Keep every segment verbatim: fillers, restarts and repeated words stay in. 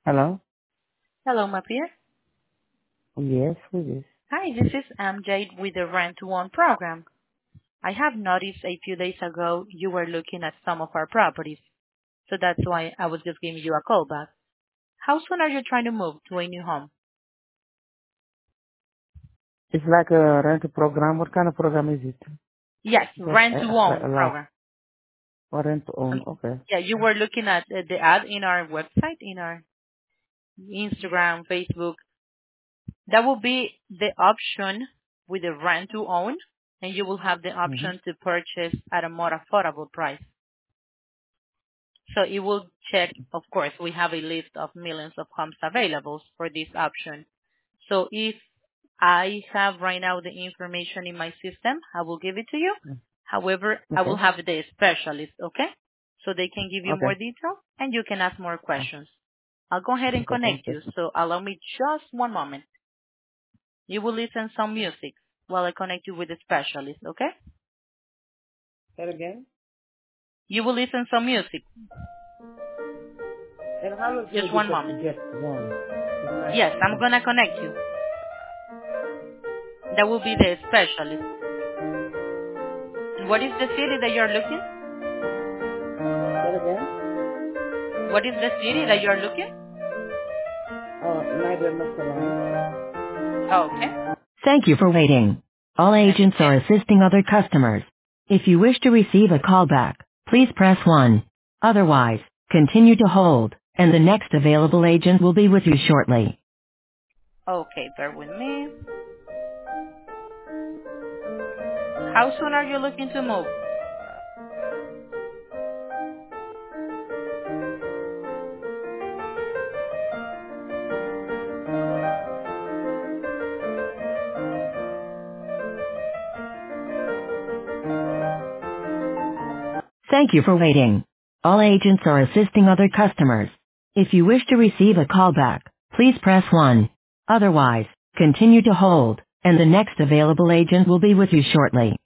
Hello? Hello, my dear. Yes, who is this? Hi, this is M J with the Rent to Own program. I have noticed a few days ago you were looking at some of our properties, so that's why I was just giving you a call back. How soon are you trying to move to a new home? It's like a rental program. What kind of program is it? Yes, Because Rent I, to I, Own I like program. for rent to Um, own. Okay. yeah, you were looking at uh, the ad in our website, in our Instagram, Facebook. That will be the option with the Rent to Own, and you will have the Mm-hmm. option to purchase at a more affordable price. So it will check, of course, we have a list of millions of homes available for this option. So if I have right now the information in my system, I will give it to you. However, I will Okay. have the specialist, okay? So they can give you Okay. more detail and you can ask more Oh, questions. I'll go ahead and okay. Thank connect you. you. So allow me just one moment. You will listen some music while I connect you with the specialist, okay? Say it again. You will listen some music. And how much Just would it one take to moment. get one? It's like, Yes, I'm uh, gonna connect you. That will be the specialist. And what is the city that you're looking? say it again. What is the city that you're looking? Uh, Niagara, North Carolina. Oh, okay. Thank you for waiting. All Let me agents are check. assisting other customers. If you wish to receive a callback, please press one. Otherwise, continue to hold, and the next available agent will be with you shortly. Okay, bear with me. How soon are you looking to move? Thank you for waiting. All agents are assisting other customers. If you wish to receive a callback, please press one. Otherwise, continue to hold, and the next available agent will be with you shortly.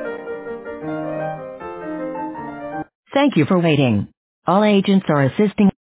Thank you for waiting. All agents are assisting